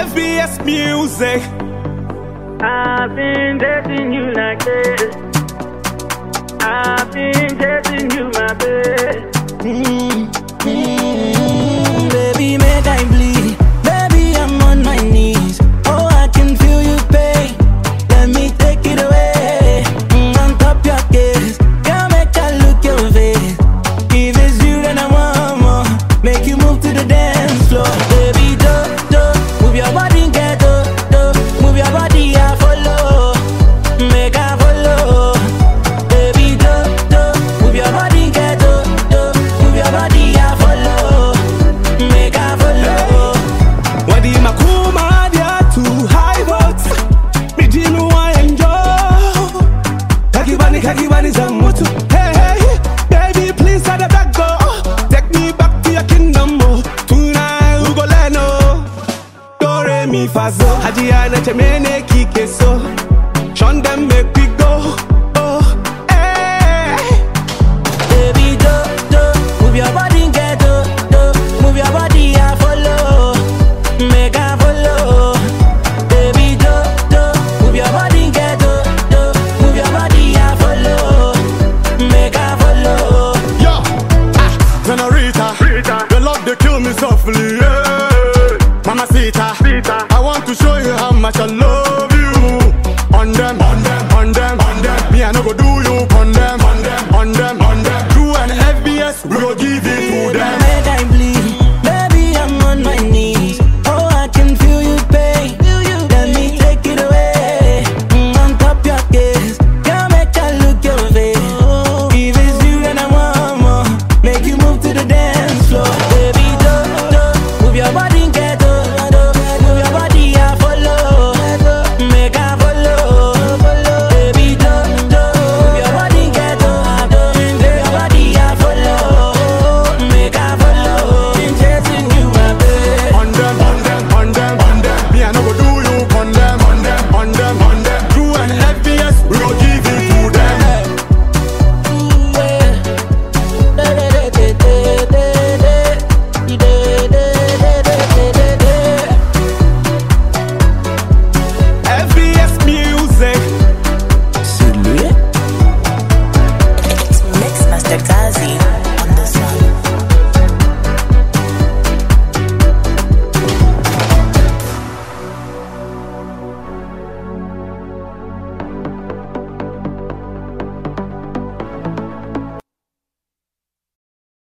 FBS Music. I've been dating you like this. I've been dating you, my babe. Baby, make I bleed. Baby, I'm on my knees. Oh, I can feel you pain. Let me take it away. On top your case. Girl, make I look your face. If it's you, then I want more. Make you move to the dance floor. Baby, move your body, get move your body, I follow. Make I follow. Baby, move your body, get move your body, I follow. Make I follow. Wadi makuma dia too high volts. Me dinu I enjoy. Kakibani zamutu. Hey hey, baby please let that go. Take me back to your kingdom, oh. Tonight we go let no. Do re mi fa so. Hajiya na chemene kike so.